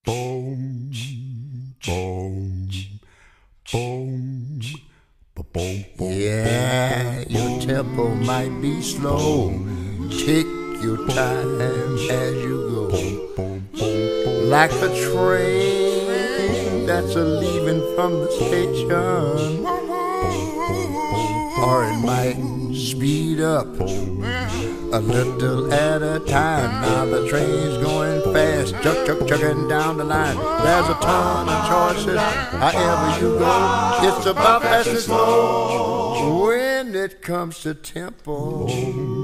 Boom, boom, boom, boom, boom. Yeah, your tempo might be slow. Take your time as you go. Like a train that's a-leaving from the station. Or it might speed up a little at a time. Now the train's going fast, chugging down the line. There's a ton of choices, however you go. It's about fast and slow when it comes to tempo.